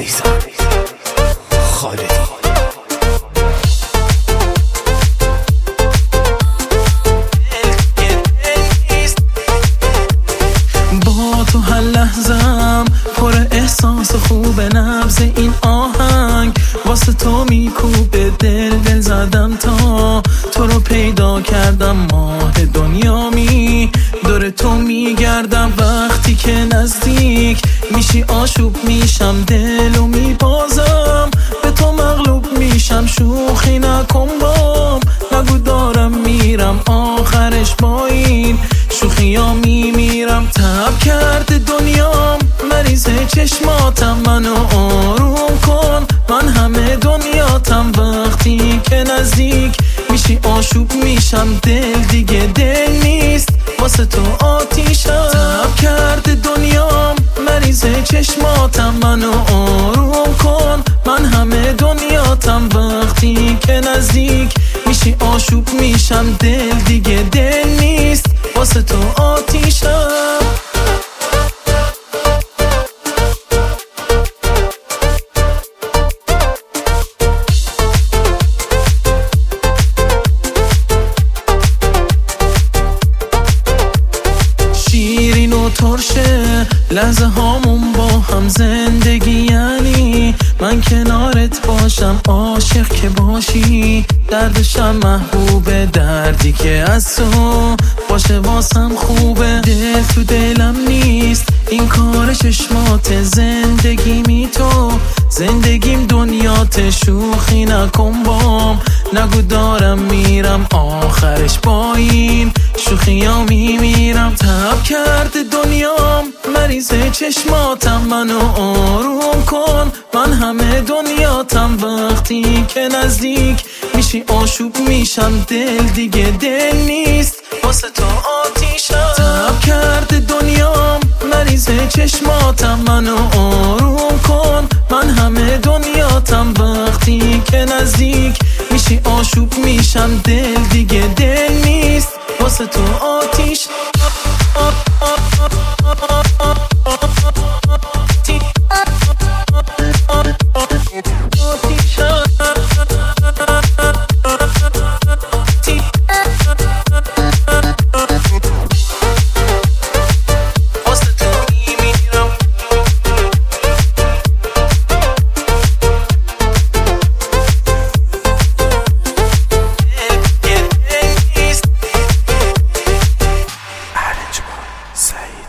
خالدی. با تو هر لحظم پر احساس خوب، نبض این آهنگ واسه تو میکوبه، دل زدم تا تو رو پیدا کردم. ماه دنیامی دور تو میگردم، وقتی که نزدیک میشی آشوب میشم، دلو میبازم به تو مغلوب میشم. شوخی نکن بام، نگو دارم میرم، آخرش با این شوخی ها میمیرم. تب کرده دنیام مریض چشماتم، منو آروم کن، من همه دنیاتم. وقتی که نزدیک میشی آشوب میشم، دل دیگه دل نیست واسه تو آتیشم. تب کرده دنیام مریض چشماتم، منو آروم کن، من همه دنیاتم. وقتی که نزدیک میشی آشوب میشم، دل دیگه دل نیست واسه تو آتیشم. شیرین و ترشه لحظه هامون با هم، زندگی یعنی من کنارت باشم، عاشق که باشی دردشم محبوبه، دردی که از تو باشه واسم خوبه. دل تو دلم نیست این کار چشمات، زندگیمی تو زندگیم دنیات. شوخی نکن بام، نگو دارم میرم، آخرش با این شوخی ها میمیرم. تب کرده دنیام مریض چشماتم، منو آروم کن، من همه دنیاتم. وقتی که نزدیک میشی آشوب میشم، دل دیگه دل نیست واسه تو آتیشم. تب کرده دنیام مریض چشماتم، منو آروم کن، من همه دنیاتم. وقتی که نزدیک میشی آشوب میشم، دل دیگه دل نیست واسه تو آتیش. سعید